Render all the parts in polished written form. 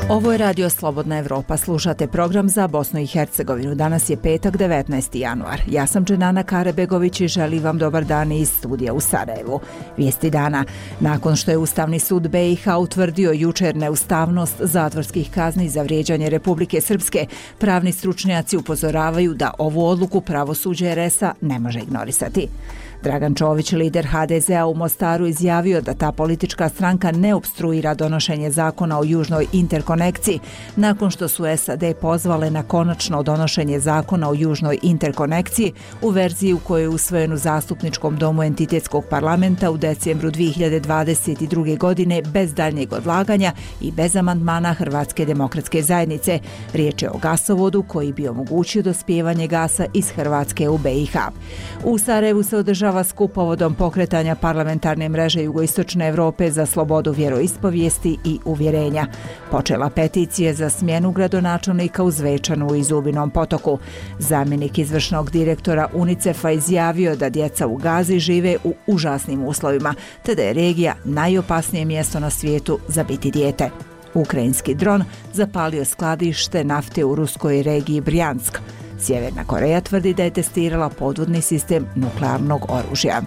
Ovo je Radio Slobodna Evropa. Slušate program za Bosnu i Hercegovinu. Danas je petak, 19. januar. Ja sam Dženana Karebegović i želim vam dobar dan iz studija u Sarajevu. Vijesti dana. Nakon što je Ustavni sud BiH utvrdio jučer neustavnost zatvorskih kazni za vrijeđanje Republike Srpske, pravni stručnjaci upozoravaju da ovu odluku pravosuđe RS-a ne može ignorisati. Dragan Čović, lider HDZ-a u Mostaru, izjavio da ta politička stranka ne opstruira donošenje zakona o južnoj interkonekciji, nakon što su SAD pozvale na konačno donošenje zakona o južnoj interkonekciji u verziji u kojoj je usvojen u Zastupničkom domu entitetskog parlamenta u decembru 2022. godine bez daljnjeg odlaganja i bez amandmana Hrvatske demokratske zajednice. Riječ je o gasovodu koji bi omogućio dospijevanje gasa iz Hrvatske u BiH. U Sarajevu se održava skup povodom pokretanja parlamentarne mreže Jugoistočne Evrope za slobodu vjeroispovijesti i uvjerenja. Počela peticije za smjenu gradonačelnika u Zvečanu i Zubinom Potoku. Zamjenik izvršnog direktora UNICEF-a izjavio da djeca u Gazi žive u užasnim uslovima, te da je regija najopasnije mjesto na svijetu za biti dijete. Ukrajinski dron zapalio skladište nafte u ruskoj regiji Brjansk. Sjeverna Koreja tvrdi da je testirala podvodni sistem nuklearnog oružja.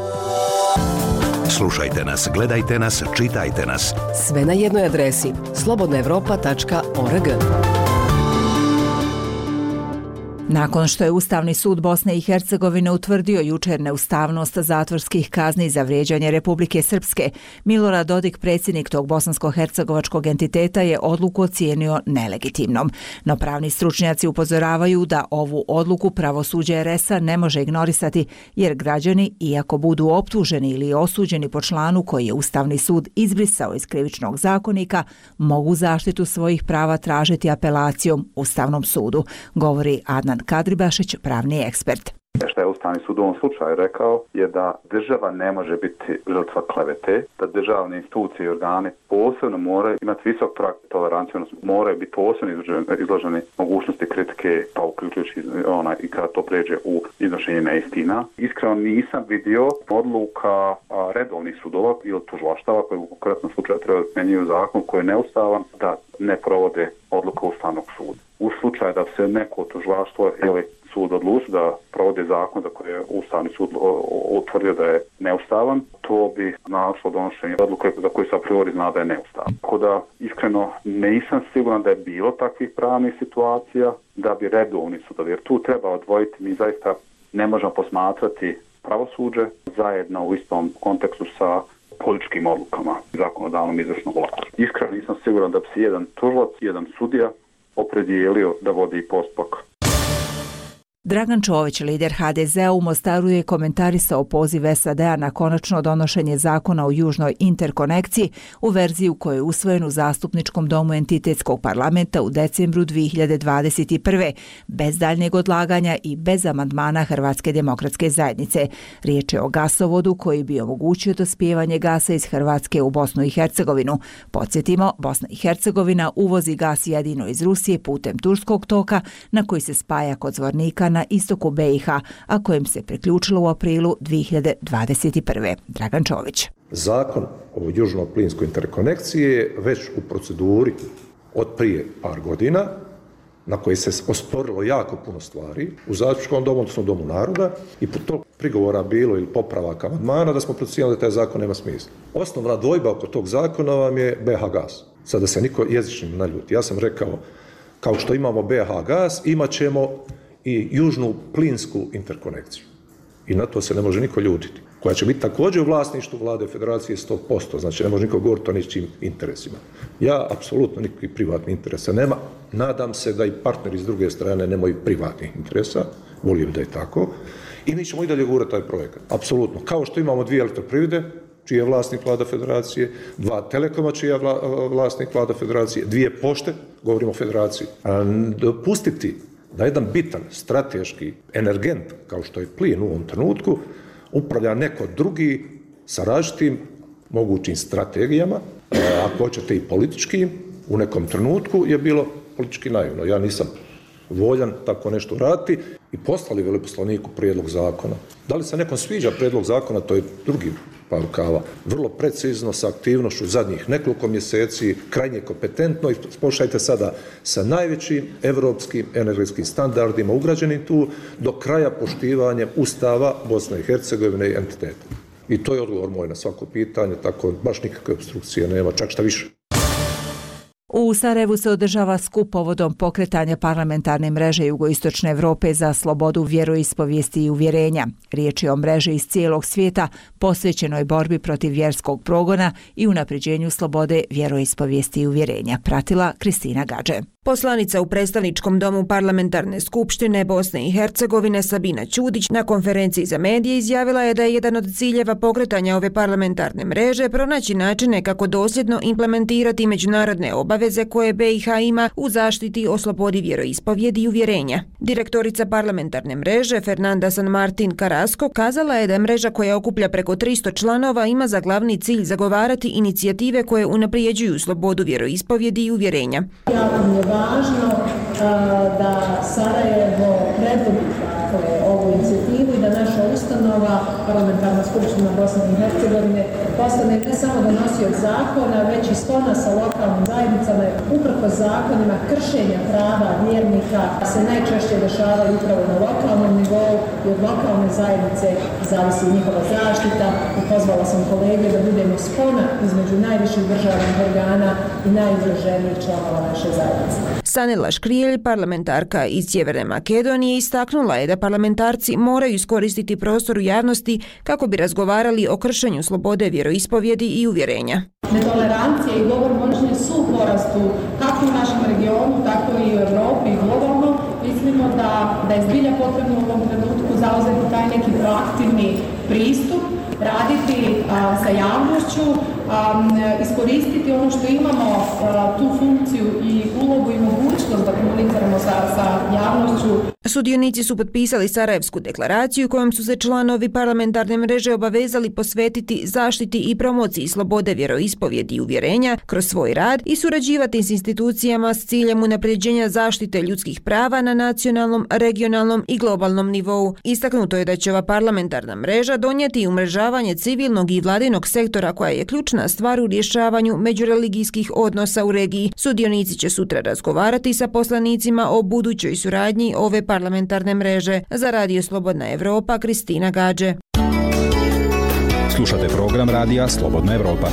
Slušajte nas, gledajte nas, čitajte nas. Sve na jednoj adresi slobodnaevropa.org. Nakon što je Ustavni sud Bosne i Hercegovine utvrdio jučer neustavnost zatvorskih kazni za vrijeđanje Republike Srpske, Milorad Dodik, predsjednik tog bosansko-hercegovačkog entiteta, je odluku ocijenio nelegitimnom. No pravni stručnjaci upozoravaju da ovu odluku pravosuđe RS-a ne može ignorisati, jer građani, iako budu optuženi ili osuđeni po članu koji je Ustavni sud izbrisao iz krivičnog zakonika, mogu zaštitu svojih prava tražiti apelacijom Ustavnom sudu, govori Adnan Kadribašić, pravni ekspert. Što je Ustavni sud u ovom slučaju rekao je da država ne može biti žrtva klevete, da državne institucije i organi posebno moraju imati visok prag tolerancije, odnosno moraju biti posebno izloženi mogućnosti kritike, pa uključujući i kada to pređe u iznošenje neistina. Iskreno nisam vidio odluka redovnih sudova ili tužilaštava koji u konkretnom slučaju treba primjenjuju zakon koji je neustavan da ne provode odluku Ustavnog suda. U slučaju da se neko tužilaštvo ili sud odluči da provode zakon za koji je Ustavni sud utvrdio da je neustavan, to bi našlo donošenje odluke za koju se a priori zna da je neustavan. Tako da, iskreno, nisam siguran da je bilo takvih pravnih situacija da bi redovni sudovi, jer tu treba odvojiti, mi zaista ne možemo posmatrati pravosuđe zajedno u istom kontekstu sa političkim odlukama zakonodavnom izvršnog vlasti. Iskreno nisam siguran da bi se jedan tužilac, jedan sudija opredijelio da vodi postupak. Dragan Čović, lider HDZ-a u Mostaru, je komentarisao poziv SAD-a na konačno donošenje zakona o južnoj interkonekciji u verziji u kojoj je usvojen u Zastupničkom domu entitetskog parlamenta u decembru 2021. bez daljnjeg odlaganja i bez amandmana Hrvatske demokratske zajednice. Riječ je o gasovodu koji bi omogućio dospijevanje gasa iz Hrvatske u Bosnu i Hercegovinu. Podsjetimo, Bosna i Hercegovina uvozi gas jedino iz Rusije putem Turskog toka, na koji se spaja kod Zvornika na istoku BiH, a kojem se priključilo u aprilu 2021. Dragan Čović. Zakon o južno-plinskoj interkonekciji je već u proceduri od prije par godina, na koji se osporilo jako puno stvari u Zastupničkom domu, odnosno Domu naroda, i po tog prigovora bilo ili popravaka amandmana da smo procijenili da taj zakon nema smisla. Osnovna dvojba oko tog zakona vam je BiH gas. Sada se niko jezično ne naljuti. Ja sam rekao, kao što imamo BiH gas, imat ćemo i južnu plinsku interkonekciju. I na to se ne može niko ljutiti. Koja će biti također u vlasništvu Vlade Federacije 100%. Znači ne može niko govoriti o ničim interesima. Ja apsolutno nikakvih privatnih interesa nema. Nadam se da i partneri s druge strane nemaju privatnih interesa. Volio bi da je tako. I mi ćemo i dalje gurati taj projekat. Apsolutno. Kao što imamo dvije elektroprivrede, čiji je vlasnik Vlada Federacije, dva telekoma, čiji je vlasnik Vlada Federacije, dvije pošte, govorimo o Federaciji. Dopustiti da jedan bitan strateški energent, kao što je plin u ovom trenutku, upravlja neko drugi sa različitim mogućim strategijama, ako hoćete i političkim, u nekom trenutku je bilo politički naivno. Ja nisam voljan tako nešto raditi i poslali veleposlaniku prijedlog zakona. Da li se nekom sviđa prijedlog zakona, to je drugi par rukava. Vrlo precizno, sa aktivnošću zadnjih nekoliko mjeseci, krajnje kompetentno i slušajte sada sa najvećim evropskim energetskim standardima ugrađenim tu, do kraja poštivanjem Ustava Bosne i Hercegovine i entiteta. I to je odgovor moj na svako pitanje, tako baš nikakve obstrukcije nema, čak šta više. U Sarajevu se održava skup povodom pokretanja parlamentarne mreže Jugoistočne Evrope za slobodu vjeroispovijesti i uvjerenja. Riječ je o mreži iz cijelog svijeta posvećenoj borbi protiv vjerskog progona i unapređenju slobode vjeroispovijesti i uvjerenja. Pratila Kristina Gadže. Poslanica u predstavničkom domu Parlamentarne skupštine Bosne i Hercegovine Sabina Ćudić na konferenciji za medije izjavila je da je jedan od ciljeva pokretanja ove parlamentarne mreže pronaći načine kako dosljedno implementirati međunarodne obaveze koje BiH ima u zaštiti o slobodi vjeroispovijedi i uvjerenja. Direktorica parlamentarne mreže Fernanda San Martin Carrasco kazala je da mreža koja okuplja preko 300 članova ima za glavni cilj zagovarati inicijative koje unaprijeđuju slobodu vjeroispovijedi i uvjerenja. Važno da Sarajevo predvodi ovu inicijativu i da naša ustanova, Parlamentarna skupština Bosne i Hercegovine, postane ne samo donosioc zakona, već i spona sa lokalnim zajednicama. Uprkos zakonima kršenja prava vjernika se najčešće dešavaju upravo na lokalnom nivou i od lokalne zajednice zavisi njihova zaštita. I pozvala sam kolege da budemo spona između najviših državnih organa i najugroženijih članova naše zajednice. Sanela Škrijelj, parlamentarka iz Sjeverne Makedonije, istaknula je da parlamentarci moraju iskoristiti prostor u javnosti kako bi razgovarali o kršenju slobode vjeroispovijedi i uvjerenja. Netolerancija i govor mržnje su u porastu kako u našem regionu, tako i u Europi i globalno. Mislimo da je zbilja potrebno u ovom trenutku zauzeti taj neki proaktivni pristup, raditi sa javnošću, iskoristiti ono što imamo, tu funkciju i ulogu i mogućnost da komuniciramo sa javnošću. Sudionici su potpisali Sarajevsku deklaraciju kojom su se članovi parlamentarne mreže obavezali posvetiti zaštiti i promociji slobode vjeroispovijedi i uvjerenja kroz svoj rad i surađivati s institucijama s ciljem unapređenja zaštite ljudskih prava na nacionalnom, regionalnom i globalnom nivou. Istaknuto je da će ova parlamentarna mreža donijeti umrežavanje civilnog i vladinog sektora koja je ključna stvar u rješavanju međureligijskih odnosa u regiji. Sudionici će sutra razgovarati sa poslanicima o budućoj suradnji ove parlamentarne mreže. Za Radio Slobodna Evropa, Kristina Gadže. Slušate program Radija Slobodna Evropa.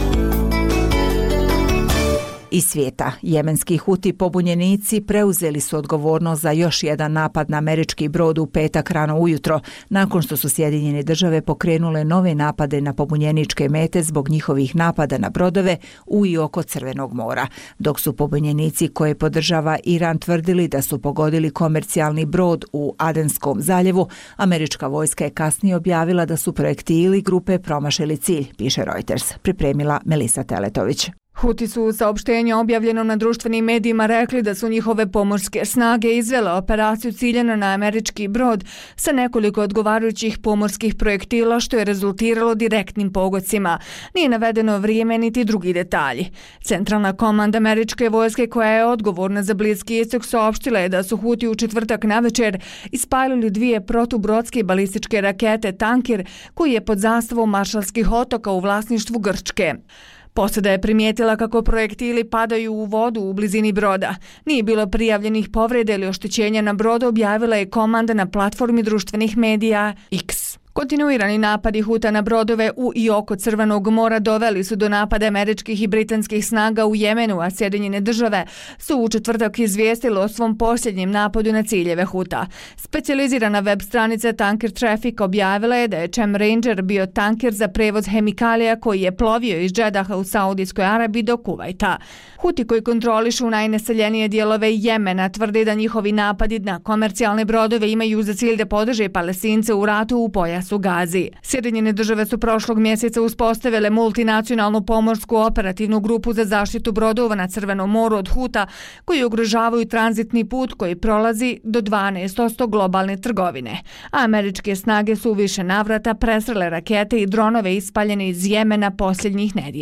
Iz svijeta, jemenski Huti pobunjenici preuzeli su odgovornost za još jedan napad na američki brod u petak rano ujutro, nakon što su Sjedinjene Države pokrenule nove napade na pobunjeničke mete zbog njihovih napada na brodove u i oko Crvenog mora, dok su pobunjenici koje podržava Iran tvrdili da su pogodili komercijalni brod u Adenskom zaljevu. Američka vojska je kasnije objavila da su projektili grupe promašili cilj, piše Reuters, pripremila Melisa Teletović. Huti su u saopštenju objavljenom na društvenim medijima rekli da su njihove pomorske snage izvele operaciju ciljano na američki brod sa nekoliko odgovarajućih pomorskih projektila što je rezultiralo direktnim pogodcima. Nije navedeno vrijeme niti drugi detalji. Centralna komanda američke vojske koja je odgovorna za Bliski istok saopštila je da su Huti u četvrtak navečer ispalili 2 protubrodske balističke rakete Tankir koji je pod zastavom Maršalskih otoka u vlasništvu Grčke. Posada je primijetila kako projektili padaju u vodu u blizini broda. Nije bilo prijavljenih povreda ili oštećenja na brodu, objavila je komanda na platformi društvenih medija X. Kontinuirani napadi Huta na brodove u i oko Crvenog mora doveli su do napada američkih i britanskih snaga u Jemenu, a Sjedinjene Države su u četvrtak izvijestile o svom posljednjem napadu na ciljeve Huta. Specijalizirana web stranica Tanker Traffic objavila je da je Chem Ranger bio tanker za prevoz hemikalija koji je plovio iz Džedaha u Saudijskoj Arabiji do Kuvajta. Huti koji kontrolišu najnaseljenije dijelove Jemena tvrde da njihovi napadi na komercijalne brodove imaju za cilj da podrže Palestince u ratu u pojasu Gazi. Sjedinjene Države su prošlog mjeseca uspostavile multinacionalnu pomorsku operativnu grupu za zaštitu brodova na Crvenom moru od Huta koji ugrožavaju tranzitni put koji prolazi do 12% globalne trgovine. A američke snage su u više navrata presrele rakete i dronove ispaljene iz Jemena posljednjih nedjelja.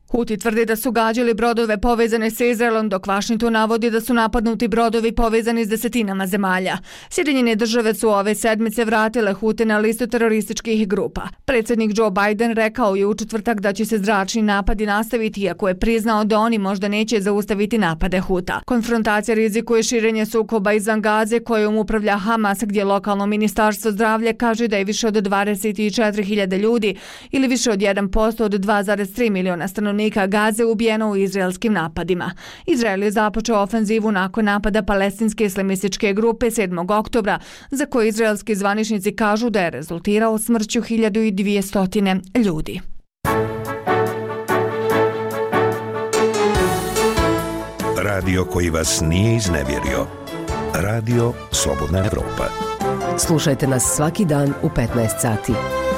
Huti tvrdi da su gađali brodove povezane sa Izraelom, dok Washington navodi da su napadnuti brodovi povezani s desetinama zemalja. Sjedinjene države su ove sedmice vratile Hute na listu terorističkih grupa. Predsjednik Joe Biden rekao je u četvrtak da će se zračni napadi nastaviti, iako je priznao da oni možda neće zaustaviti napade Huta. Konfrontacija rizikuje širenje sukoba izvan Gaze kojom upravlja Hamas, gdje lokalno ministarstvo zdravlja kaže da je više od 24.000 ljudi ili više od 1% od 2,3 miliona stanovnika Gaze ubijeno u izraelskim napadima. Izrael je započeo ofenzivu nakon napada palestinske islamističke grupe 7. oktobra, za koje izraelski zvaničnici kažu da je rezultirao smrću 1200 ljudi. Radio koji vas nije iznevjerio. Radio Slobodna Evropa. Slušajte nas svaki dan u 15 sati.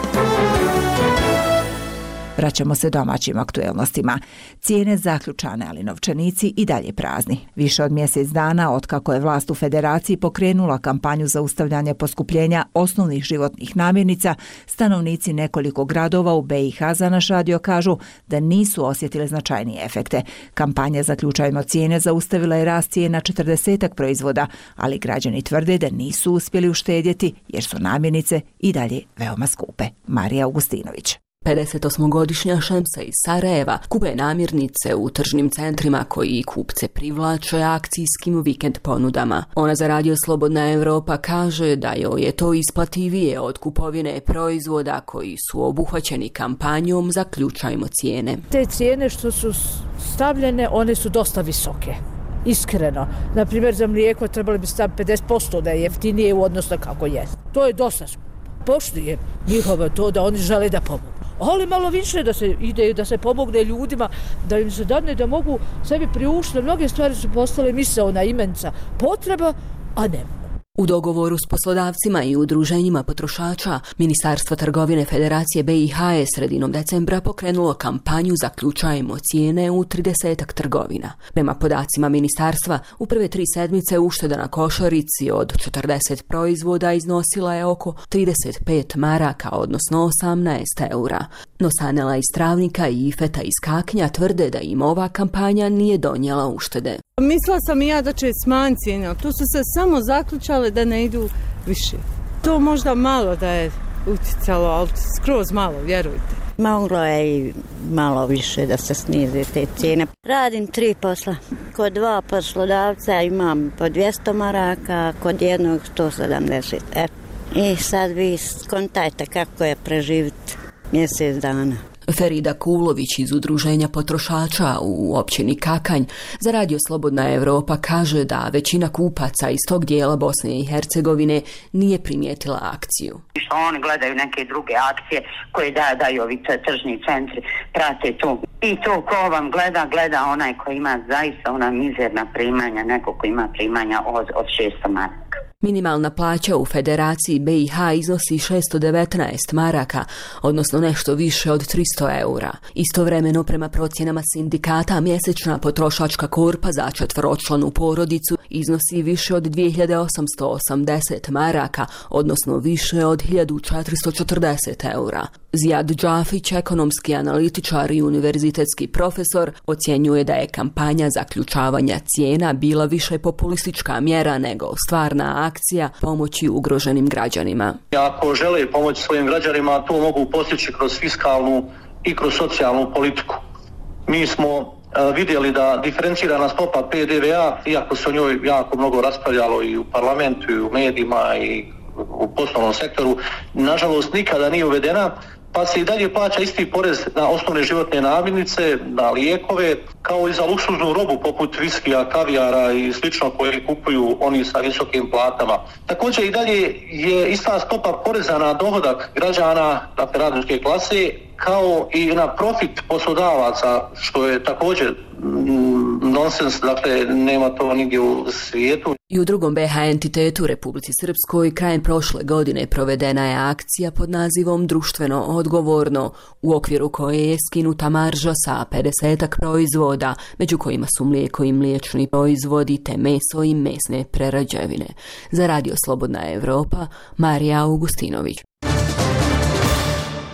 Vraćamo se domaćim aktuelnostima. Cijene zaključane, ali novčanici i dalje prazni. Više od mjesec dana otkako je vlast u Federaciji pokrenula kampanju zaustavljanja poskupljenja osnovnih životnih namirnica, stanovnici nekoliko gradova u BiH za naš radio kažu da nisu osjetili značajnije efekte. Kampanja Zaključajmo cijene zaustavila je rast cijena 40 proizvoda, ali građani tvrde da nisu uspjeli uštedjeti jer su namirnice i dalje veoma skupe. Marija Augustinović. 58-godišnja Šemsa iz Sarajeva kupuje namirnice u tržnim centrima koji kupce privlače akcijskim vikend ponudama. Ona za Radio Slobodna Evropa kaže da joj je to isplativije od kupovine proizvoda koji su obuhvaćeni kampanjom Zaključajmo cijene. Te cijene što su stavljene, one su dosta visoke. Iskreno. Na primjer, za mlijeko trebali bi staviti 50% da je jeftinije u odnosu kako je. To je dosta. Poštujem njihovo to da oni žele da pomogu. Ali malo više da se ide, da se pomogne ljudima, da im se dadne da mogu sebi priuštiti. Mnoge stvari su postale misaona imenca potreba, a ne. U dogovoru s poslodavcima i udruženjima potrošača, Ministarstvo trgovine Federacije BiH je sredinom decembra pokrenulo kampanju Zaključajmo cijene u 30 trgovina. Prema podacima ministarstva, u prve 3 sedmice ušteda na košarici od 40 proizvoda iznosila je oko 35 maraka, odnosno 18 eura. No Sanela iz Travnika i Ifeta iz Kaknja tvrde da im ova kampanja nije donijela uštede. Mislila sam i ja da će smanjiti cijene, tu su se samo zaključale da ne idu više. To možda malo da je uticalo, ali skroz malo, vjerujte. Moglo je i malo više da se snize te cijene. Radim 3 posla. Kod 2 poslodavca imam po 200 maraka, kod jednog 170. I sad vi skontajte kako je preživiti mjesec dana. Ferida Kulović iz Udruženja potrošača u općini Kakanj za Radio Slobodna Evropa kaže da većina kupaca iz tog dijela Bosne i Hercegovine nije primijetila akciju. Što oni gledaju neke druge akcije koje daju ovi tržni centri, prate to. I to ko vam gleda onaj koji ima zaista ona mizerna primanja, neko ko ima primanja od 600 maraka. Minimalna plaća u Federaciji BiH iznosi 619 maraka, odnosno nešto više od 300 eura. Istovremeno, prema procjenama sindikata, mjesečna potrošačka korpa za četveročlanu porodicu iznosi više od 2880 maraka, odnosno više od 1440 eura. Zijad Džafić, ekonomski analitičar i univerzitetski profesor, ocjenjuje da je kampanja zaključavanja cijena bila više populistička mjera nego stvarna akcija pomoći ugroženim građanima. Ako žele pomoći svojim građanima, to mogu postići kroz fiskalnu i kroz socijalnu politiku. Mi smo vidjeli da diferencirana stopa PDV-a, iako se o njoj jako mnogo raspravljalo i u parlamentu i u medijima i u poslovnom sektoru, nažalost nikada nije uvedena, pa se i dalje plaća isti porez na osnovne životne namirnice, na lijekove, kao i za luksuznu robu poput viskija, kavijara i slično koje kupuju oni sa visokim platama. Također i dalje je ista stopa poreza na dohodak građana, dakle radničke klase, kao i na profit poslodavaca, što je također nonsens, dakle nema to nigdje u svijetu. I u drugom BiH entitetu Republici Srpskoj krajem prošle godine provedena je akcija pod nazivom Društveno odgovorno, u okviru koje je skinuta marža sa 50 proizvoda, među kojima su mlijeko i mliječni proizvodi te meso i mesne prerađevine. Za Radio Slobodna Evropa, Marija Augustinović.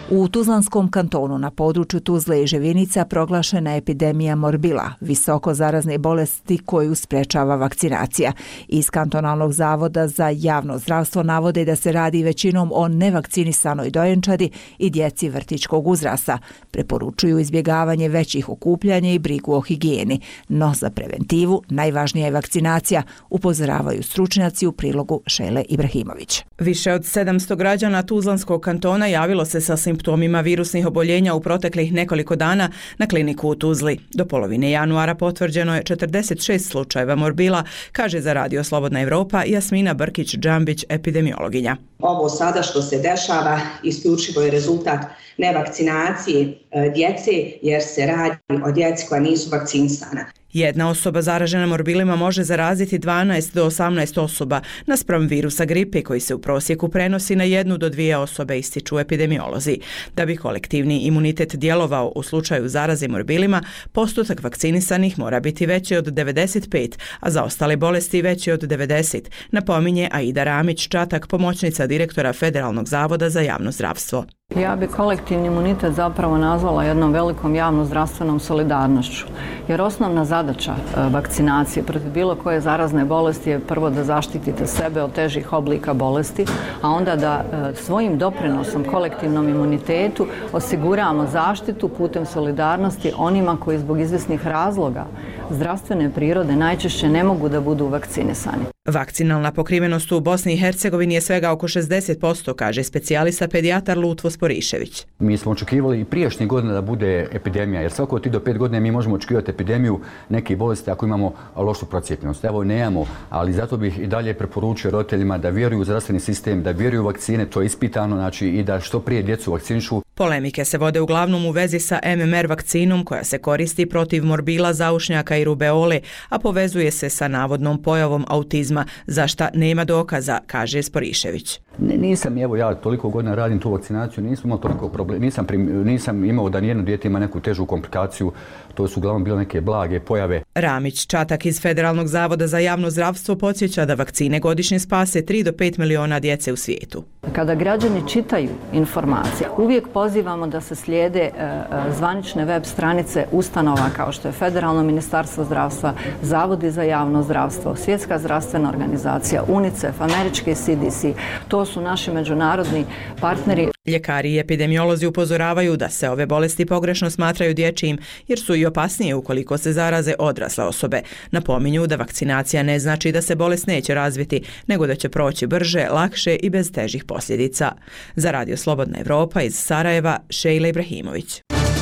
U Tuzlanskom kantonu na području Tuzle i Ževinica proglašena je epidemija morbila, visoko zarazne bolesti koju sprečava vakcinacija. Iz kantonalnog zavoda za javno zdravstvo navode da se radi većinom o nevakcinisanoj dojenčadi i djeci vrtićkog uzrasta. Preporučuju izbjegavanje većih okupljanja i brigu o higijeni, no za preventivu najvažnija je vakcinacija, upozoravaju stručnjaci u prilogu Šele Ibrahimović. Više od 700 građana Tuzlanskog kantona javilo se sa simptomima virusnih oboljenja u proteklih nekoliko dana na kliniku u Tuzli. Do polovine januara potvrđeno je 46 slučajeva morbila, kaže za Radio Slobodna Evropa Jasmina Brkić-Džambić, epidemiologinja. Ovo sada što se dešava isključivo je rezultat nevakcinacije djece, jer se radi o djeci koja nisu vakcinisana. Jedna osoba zaražena morbilima može zaraziti 12 do 18 osoba naspram virusa gripe koji se u prosjeku prenosi na 1 do 2 osobe, ističu epidemiolozi. Da bi kolektivni imunitet djelovao u slučaju zaraze morbilima, postotak vakcinisanih mora biti veći od 95, a za ostale bolesti veći od 90, napominje Aida Ramić-Čatak, pomoćnica direktora Federalnog zavoda za javno zdravstvo. Ja bi kolektivni imunitet zapravo nazvala jednom velikom javno-zdravstvenom solidarnošću, jer osnovna zadaća vakcinacije protiv bilo koje zarazne bolesti je prvo da zaštitite sebe od težih oblika bolesti, a onda da svojim doprinosom kolektivnom imunitetu osiguramo zaštitu putem solidarnosti onima koji zbog izvjesnih razloga zdravstvene prirode najčešće ne mogu da budu vakcinisani. Vakcinalna pokrivenost u Bosni i Hercegovini je svega oko 60%, kaže specijalista pedijatar Lutvo Sporišević. Mi smo očekivali i prijašnje godine da bude epidemija, jer svako od 3 do 5 godine mi možemo očekivati epidemiju neke bolesti ako imamo lošu procijepljenost. Evo nemamo, ali zato bih i dalje preporučio roditeljima da vjeruju u zdravstveni sistem, da vjeruju u vakcine, to je ispitano, znači i da što prije djecu vakcinišu. Polemike se vode uglavnom u vezi sa MMR vakcinom koja se koristi protiv morbila, zaušnjaka i rubeole, a povezuje se sa navodnom pojavom autizma, za šta nema dokaza, kaže Sporišević. Nisam, evo ja toliko godina radim tu vakcinaciju, nisam imao toliko problema, nisam imao da nijedno dijete ima neku težu komplikaciju, to su uglavnom bile neke blage pojave. Ramić-Čatak iz Federalnog zavoda za javno zdravstvo podsjeća da vakcine godišnje spase 3 do 5 miliona djece u svijetu. Kada građani čitaju informacije, uvijek pozivamo da se slijede zvanične web stranice ustanova kao što je Federalno ministarstvo zdravstva, Zavodi za javno zdravstvo, Svjetska zdravstvena organizacija, UNICEF, američki CDC. To su naši međunarodni partneri. Ljekari i epidemiolozi upozoravaju da se ove bolesti pogrešno smatraju dječjim jer su i opasnije ukoliko se zaraze odrasle osobe. Napominju da vakcinacija ne znači da se bolest neće razviti, nego da će proći brže, lakše i bez težih posljedica. Za Radio Slobodna Evropa iz Sarajeva, Šejla Ibrahimović.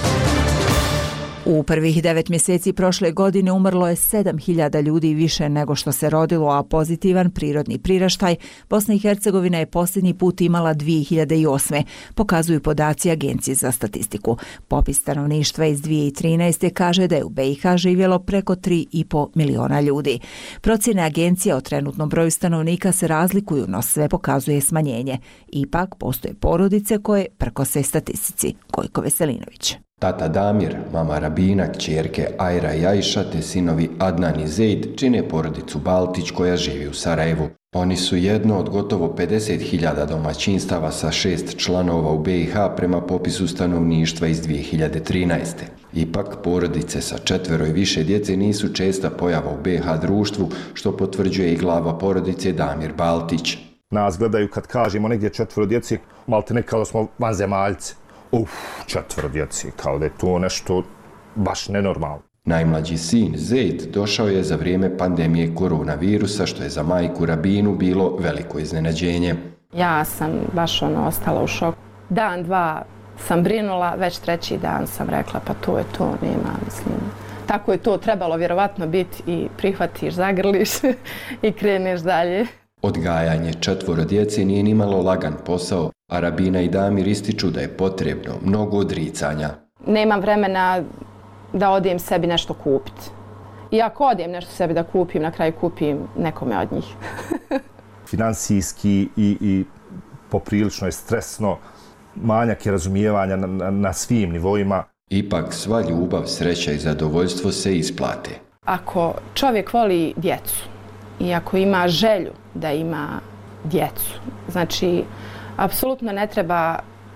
U prvih 9 mjeseci prošle godine umrlo je 7.000 ljudi više nego što se rodilo, a pozitivan prirodni priraštaj Bosna i Hercegovina je posljednji put imala 2008. Pokazuju podaci Agencije za statistiku. Popis stanovništva iz 2013. kaže da je u BiH živjelo preko 3,5 miliona ljudi. Procjene agencije o trenutnom broju stanovnika se razlikuju, no sve pokazuje smanjenje. Ipak postoje porodice koje prkose statistici. Gojko Veselinović. Tata Damir, mama Rabina, kćerke Ajra i Ajša te sinovi Adnan i Zeid čine porodicu Baltić koja živi u Sarajevu. Oni su jedno od gotovo 50.000 domaćinstava sa 6 članova u BiH prema popisu stanovništva iz 2013. Ipak, porodice sa 4 i više djece nisu česta pojava u BiH društvu, što potvrđuje i glava porodice Damir Baltić. Nas gledaju kad kažemo negdje 4 djeci, malte ne kao da smo vanzemaljci. 4 djeci, kao da je to nešto baš nenormalno. Najmlađi sin Zeid došao je za vrijeme pandemije koronavirusa, što je za majku Rabinu bilo veliko iznenađenje. Ja sam baš ostala u šoku. Dan, dva sam brinula, već 3. dan sam rekla pa to je to, nema, mislim. Tako je to trebalo vjerovatno biti i prihvatiš, zagrliš i kreneš dalje. Odgajanje 4 djece nije nimalo lagan posao, a Rabina i Damir ističu da je potrebno mnogo odricanja. Nemam vremena da odem sebi nešto kupiti. I ako odem nešto sebi da kupim, na kraju kupim nekome od njih. Finansijski i poprilično je stresno, manjak je razumijevanja na svim nivoima. Ipak sva ljubav, sreća i zadovoljstvo se isplate. Ako čovjek voli djecu i ako ima želju da ima djecu, znači apsolutno ne treba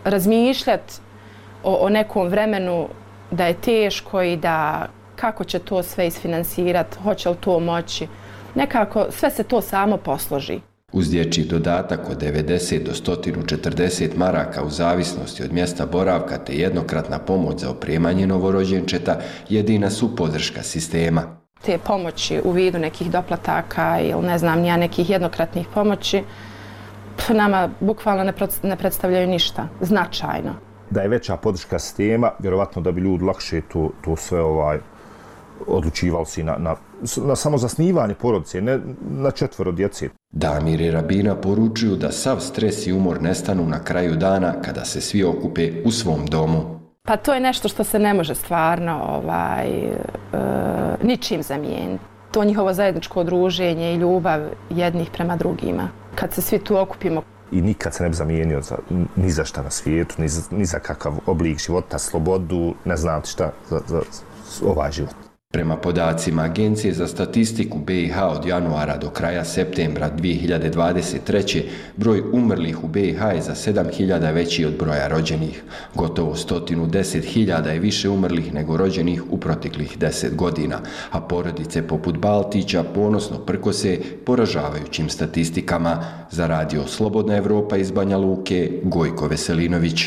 razmišljati o nekom vremenu da je teško i da kako će to sve isfinansirati, hoće li to moći. Nekako sve se to samo posloži. Uz dječji dodatak od 90 do 140 maraka u zavisnosti od mjesta boravka te jednokratna pomoć za opremanje novorođenčeta jedina su podrška sistema. Te pomoći u vidu nekih doplataka ili ne znam nija nekih jednokratnih pomoći nama bukvalno ne predstavljaju ništa značajno. Da je veća podrška sistema, vjerovatno da bi ljudi lakše to sve odlučivali si na samo zasnivanje porodice, ne na 4 djece. Damir i Rabina poručuju da sav stres i umor nestanu na kraju dana kada se svi okupe u svom domu. Pa to je nešto što se ne može stvarno ničim zamijeniti. To njihovo zajedničko druženje i ljubav jednih prema drugima. Kad se svi tu okupimo. I nikad se ne bi zamijenio ni za šta na svijetu, ni za kakav oblik života, slobodu, ne znam šta za ovaj život. Prema podacima Agencije za statistiku BiH od januara do kraja septembra 2023. broj umrlih u BiH je za 7.000 veći od broja rođenih. Gotovo 110.000 je više umrlih nego rođenih u proteklih 10 godina, a porodice poput Baltića ponosno prkose poražavajućim statistikama. Za radio Slobodna Evropa iz Banja Luke, Gojko Veselinović.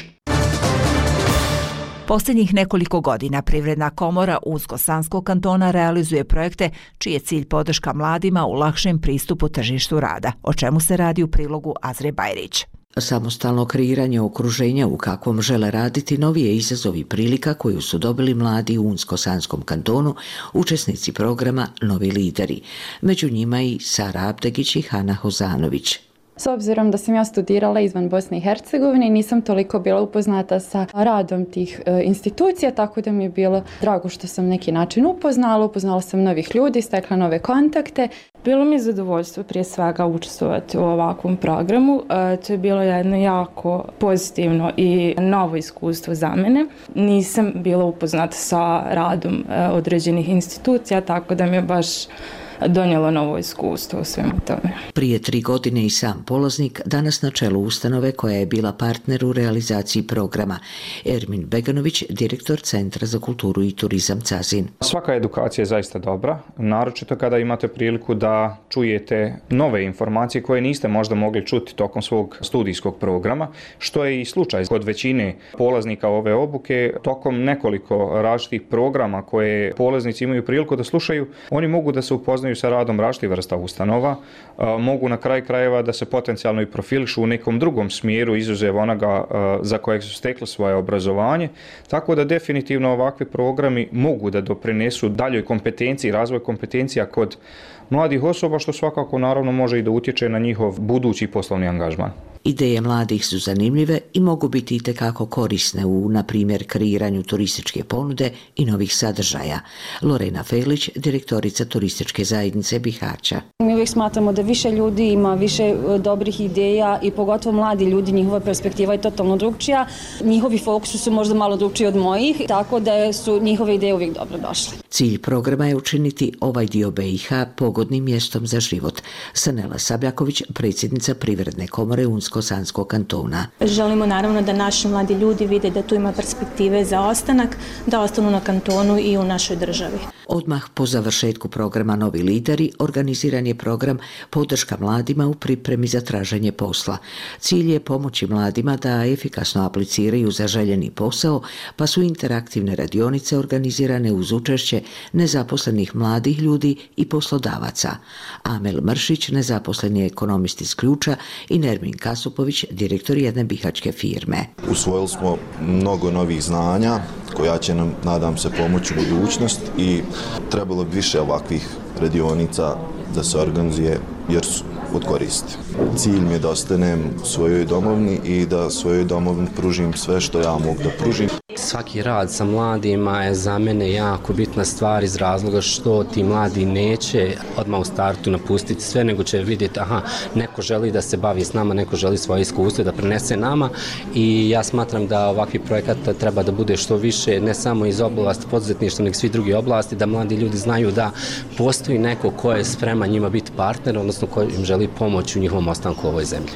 Posljednjih nekoliko godina Privredna komora Unsko-Sanskog kantona realizuje projekte čiji je cilj podrška mladima u lakšem pristupu tržištu rada, o čemu se radi u prilogu Azre Bajrić. Samostalno kreiranje okruženja u kakvom žele raditi novi je izazov i prilika koju su dobili mladi u Unsko-Sanskom kantonu, učesnici programa Novi lideri. Među njima i Sara Abdegić i Hana Hozanović. S obzirom da sam ja studirala izvan Bosne i Hercegovine, nisam toliko bila upoznata sa radom tih institucija, tako da mi je bilo drago što sam neki način upoznala sam novih ljudi, stekla nove kontakte. Bilo mi je zadovoljstvo prije svega učestvovati u ovakvom programu. To je bilo jedno jako pozitivno i novo iskustvo za mene. Nisam bila upoznata sa radom određenih institucija, tako da mi je baš donijelo novo iskustvo u svemu tome. Prije 3 godine i sam polaznik, danas na čelu ustanove koja je bila partner u realizaciji programa. Ermin Beganović, direktor Centra za kulturu i turizam Cazin. Svaka edukacija je zaista dobra, naročito kada imate priliku da čujete nove informacije koje niste možda mogli čuti tokom svog studijskog programa, što je i slučaj kod većine polaznika ove obuke. Tokom nekoliko različitih programa koje polaznici imaju priliku da slušaju, oni mogu da se upoznaju sa radom različitih vrsta ustanova, mogu na kraju krajeva da se potencijalno i profilišu u nekom drugom smjeru izuzev onoga za kojeg su stekli svoje obrazovanje, tako da definitivno ovakvi programi mogu da doprinesu daljoj kompetenciji, razvoj kompetencija kod mladih osoba, što svakako naravno može i da utječe na njihov budući poslovni angažman. Ideje mladih su zanimljive i mogu biti itekako korisne u, na primjer, kreiranju turističke ponude i novih sadržaja. Lorena Felić, direktorica turističke zajednice Bihaća. Mi uvijek smatramo da više ljudi ima više dobrih ideja i pogotovo mladi ljudi, njihova perspektiva je totalno drugčija. Njihovi fokusi su možda malo drugčiji od mojih, tako da su njihove ideje uvijek dobro došle. Cilj programa je učiniti ovaj dio BiH pogodnim mjestom za život. Sanela Sabljaković, predsjednica Privredne komore Unsko-Sanskog kantona. Želimo naravno da naši mladi ljudi vide da tu ima perspektive za ostanak, da ostanu na kantonu i u našoj državi. Odmah po završetku programa Novi lideri organiziran je program Podrška mladima u pripremi za traženje posla. Cilj je pomoći mladima da efikasno apliciraju za željeni posao, pa su interaktivne radionice organizirane uz učešće nezaposlenih mladih ljudi i poslodavaca. Amel Mršić, nezaposleni ekonomist iz Ključa, i Nermin Kasupović, direktor jedne bihaćke firme. Usvojili smo mnogo novih znanja koja će nam, nadam se, pomoći u budućnost i trebalo bi više ovakvih radionica da se organizuje jer su od koristi. Cilj mi je da ostanem u svojoj domovini i da svojoj domovini pružim sve što ja mogu da pružim. Svaki rad sa mladima je za mene jako bitna stvar iz razloga što ti mladi neće odmah u startu napustiti sve, nego će vidjeti neko želi da se bavi s nama, neko želi svoje iskustvo da prenese nama i ja smatram da ovakvi projekata treba da bude što više, ne samo iz oblasti poduzetništva, nego svi drugi oblasti, da mladi ljudi znaju da postoji neko ko je spreman njima biti partner, odnosno ko im želi pomoći u njihovom ostanku u ovoj zemlji. Oba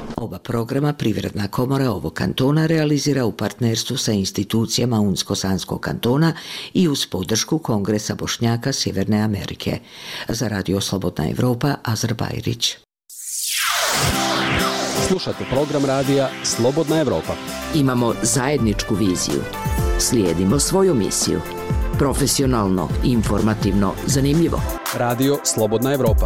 programa Privredna komora ovog kantona realizira u partnerstvu sa institucijama Unsko-Sanskog kantona i uz podršku Kongresa Bošnjaka Sjeverne Amerike. Za Radio Slobodna Evropa, Azar Bajrić. Slušate program radija Slobodna Evropa. Imamo zajedničku viziju. Slijedimo svoju misiju. Profesionalno, informativno, zanimljivo. Radio Slobodna Evropa.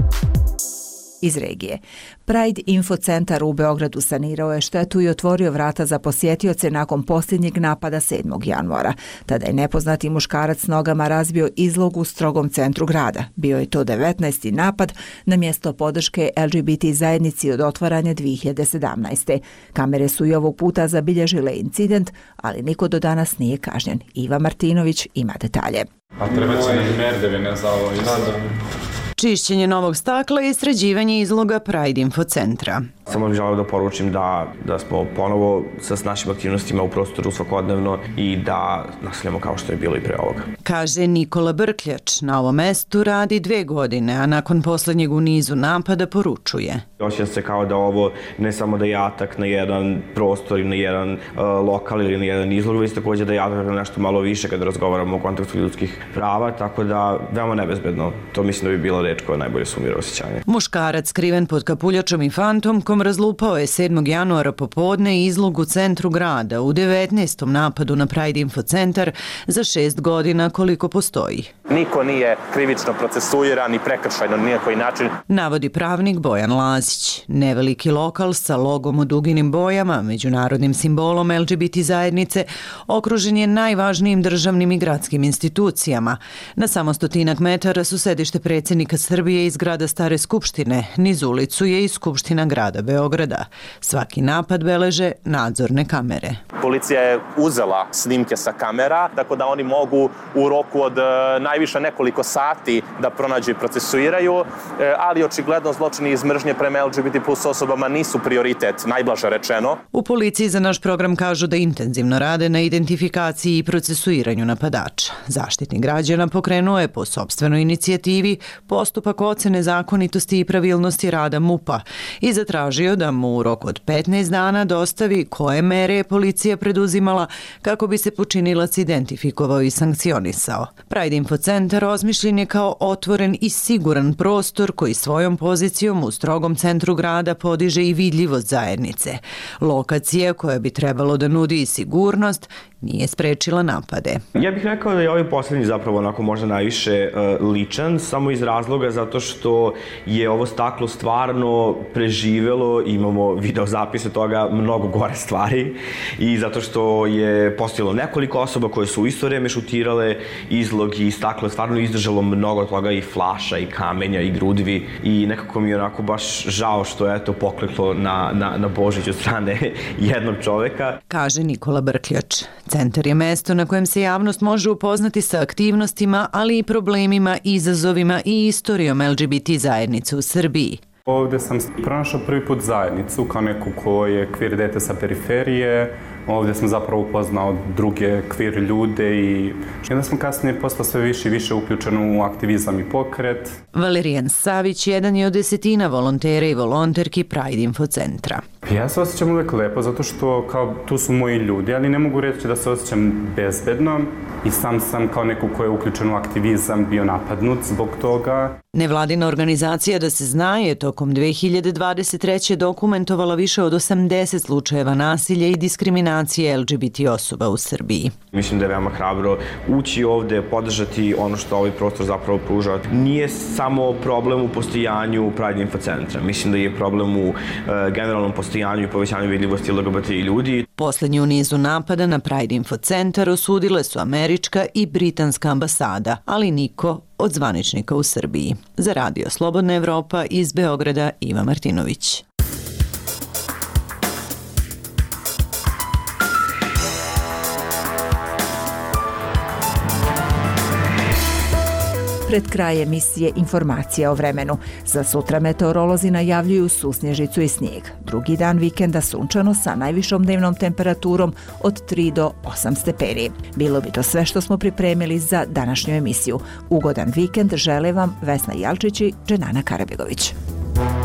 Iz regije. Pride Info Centar u Beogradu sanirao je štetu i otvorio vrata za posjetioce nakon posljednjeg napada 7. januara. Tada je nepoznati muškarac s nogama razbio izlog u strogom centru grada. Bio je to 19. napad na mjesto podrške LGBT zajednici od otvaranja 2017. Kamere su i ovog puta zabilježile incident, ali niko do danas nije kažnjen. Iva Martinović ima detalje. A treba će nam merdevine za ovo isto. Čišćenje novog stakla i sređivanje izloga Pride Info Centra. Samo bih želeo da poručim da smo ponovo sa našim aktivnostima u prostoru svakodnevno i da nastavljamo kao što je bilo i pre ovoga. Kaže Nikola Brkljač, na ovom mestu radi 2 godine, a nakon posljednjeg u nizu napada poručuje. Osjećam se kao da ovo ne samo da je atak na jedan prostor i na jedan lokal ili na jedan izlog, već također da je atak na nešto malo više kada razgovaramo o kontekstu ljudskih prava, tako da veoma nebezbedno. To mislim da bi bila reč koja najbolje sumira osjećanje. Muškarac skriven pod kapuljačom i fantomkom razlupao je 7. januara popodne izlog u centru grada u 19. napadu na Pride Info Centar za 6 godina koliko postoji. Niko nije krivično procesuiran ni prekršajno ni na koji način. Navodi pravnik Bojan Lazić. Neveliki lokal sa logom u duginim bojama, međunarodnim simbolom LGBT zajednice, okružen je najvažnijim državnim i gradskim institucijama. Na samo 100 metara su sedište predsjednika Srbije i zgrada Stare skupštine. Niz ulicu je i Skupština grada Beograda. Svaki napad beleže nadzorne kamere. Policija je uzela snimke sa kamera, tako da oni mogu u roku od najviše nekoliko sati da pronađu i procesuiraju, ali očigledno zločini iz mržnje prema LGBT plus osobama nisu prioritet, najblaže rečeno. U policiji za naš program kažu da intenzivno rade na identifikaciji i procesuiranju napadača. Zaštitnik građana pokrenuo je po sopstvenoj inicijativi postupak ocene zakonitosti i pravilnosti rada MUP-a i zatražio da mu u roku od 15 dana dostavi koje mere je policija preduzimala kako bi se počinilac identifikovao i sankcionisao. Pride Info Centar osmišljen je kao otvoren i siguran prostor koji svojom pozicijom u strogom centru grada podiže i vidljivost zajednice. Lokacija koja bi trebalo da nudi i sigurnost nije sprečila napade. Ja bih rekao da je ovaj posljednji zapravo onako možda najviše ličan, samo iz razloga zato što je ovo staklo stvarno preživelo, imamo video zapise toga, mnogo gore stvari i zato što je postojalo nekoliko osoba koje su u isto vrijeme šutirale izlog i staklo je stvarno izdržalo mnogo toga i flaša i kamenja i grudvi i nekako mi je onako baš žao što je to pokleklo na Božić od strane jednog čoveka. Kaže Nikola Brkljač. Centar je mesto na kojem se javnost može upoznati sa aktivnostima, ali i problemima, izazovima i istorijom LGBT zajednice u Srbiji. Ovdje sam pronašao prvi put zajednicu kao neku ko je queer dete sa periferije. Ovdje sam zapravo upoznao druge queer ljude i onda sam kasnije postao sve više i više uključen u aktivizam i pokret. Valerijan Savić jedan je od 10 volontera i volonterki Pride Info Centra. Ja se osjećam uvijek lepo zato što kao tu su moji ljudi, ali ne mogu reći da se osjećam bezbedno i sam kao neko ko je uključen u aktivizam bio napadnut zbog toga. Nevladina organizacija Da se zna je tokom 2023. dokumentovala više od 80 slučajeva nasilja i diskriminacije LGBT osoba u Srbiji. Mislim da je veoma hrabro ući ovde, podržati ono što ovaj prostor zapravo pruža. Nije samo problem u postojanju Pride Info Centra. Mislim da je problem u generalnom postojanju i povećanju vidljivosti LGBT ljudi. Poslednji u nizu napada na Pride Info Centar osudile su američka i britanska ambasada, ali niko od zvaničnika u Srbiji. Za Radio Slobodna Evropa iz Beograda, Iva Martinović. Pred kraj emisije informacija o vremenu. Za sutra meteorolozi najavljuju susnježicu i snijeg. Drugi dan vikenda sunčano sa najvišom dnevnom temperaturom od 3 do 8 stepeni. Bilo bi to sve što smo pripremili za današnju emisiju. Ugodan vikend žele vam Vesna Jalčić i Dženana Karabegović.